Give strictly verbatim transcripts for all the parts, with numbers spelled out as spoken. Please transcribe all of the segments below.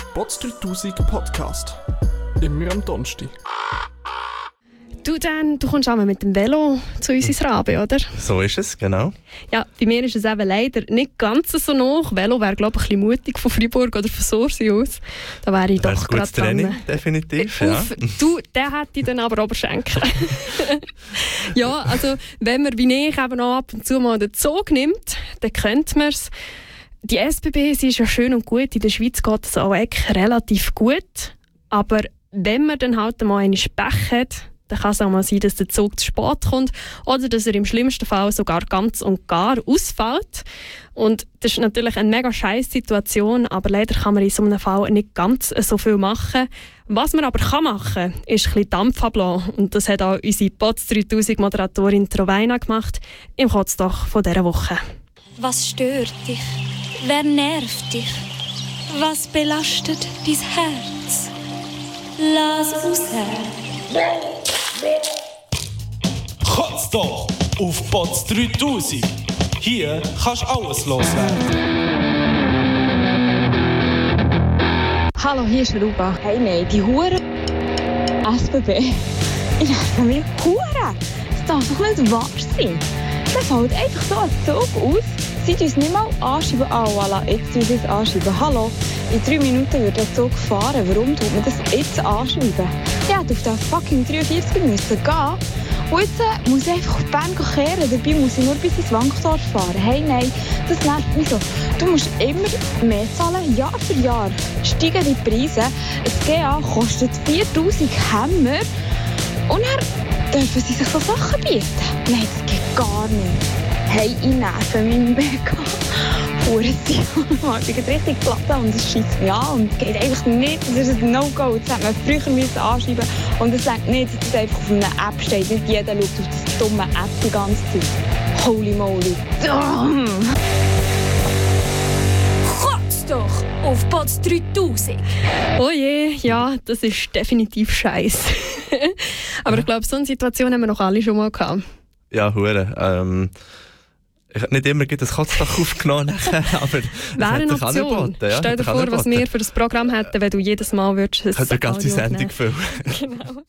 Bots dreitausend Podcast. Immer am Donnerstag. Du, Dan, du kommst einmal mit dem Velo zu uns ins Rabe, oder? So ist es, genau. Ja, bei mir ist es eben leider nicht ganz so nach. Velo wäre, glaube ich, ein bisschen mutig von Freiburg oder von Sursi aus. Da wäre ich doch gerade dran. Training, definitiv, ja. Du, der hätte dann aber Oberschenkel. Ja, also wenn man wie ich eben auch ab und zu mal den Zug nimmt, dann könnte man es. Die S B B, sie ist ja schön und gut. In der Schweiz geht es auch echt relativ gut. Aber wenn man dann halt mal einen Pech hat, dann kann es auch mal sein, dass der Zug zu spät kommt oder dass er im schlimmsten Fall sogar ganz und gar ausfällt. Und das ist natürlich eine mega scheisse Situation, aber leider kann man in so einem Fall nicht ganz so viel machen. Was man aber kann machen kann, ist ein bisschen Dampf ablassen. Und das hat auch unsere Bots dreitausend Moderatorin Trovaina gemacht im Kotzdoch von dieser Woche. Was stört dich? Wer nervt dich? Was belastet dein Herz? Lass aus her. Kotz doch auf Bots dreitausend. Hier kannst du alles loswerden. Hallo, hier ist Ruba. Hey, nein, die Hure S B B. Ich nerve mich Hure. Das darf doch nicht wahr sein. Da fällt einfach so ein Zug aus. Sie tun es nicht mal anschreiben. Ah, oh, voilà, jetzt tun sie es anschreiben. Hallo, in drei Minuten wird der Zug fahren. Warum tut man das jetzt anschreiben? Ich hätte auf den fucking dreiundvierzig müssen gehen. Und jetzt äh, muss ich einfach auf Bern kehren. Dabei muss ich nur bis ins Wankdorf fahren. Hey, nein, das nervt mich so. Du musst immer mehr zahlen, Jahr für Jahr. Steigen die Preise. Ein G A kostet viertausend Hämmer. Und dann dürfen sie sich so Sachen bieten. Nein, das geht gar nicht. Hey, ich nerve mich mega. Ich bin richtig platt und es scheisst mich an und es geht einfach nicht. Das ist ein No-Go. Das hätte man früher müssen anschreiben und es reicht nicht, dass es einfach auf einer App steht. Nicht jeder schaut auf das dumme App die ganze Zeit. Holy moly. Kotz doch auf Bots dreitausend. Oh je, ja, das ist definitiv scheiße. Aber ich glaube, so eine Situation haben wir noch alle schon mal gehabt. Ja, hure. Ähm, ich habe nicht immer das Kotzdach aufgenommen, aber wäre eine Option. Ja, stell dir vor, was wir für das Programm hätten, wenn du jedes Mal würdest. Ich hätte eine ganze Sendung füllen. Genau.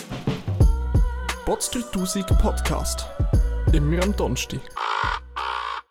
Bots dreitausend Podcast. Immer am Donnerstag.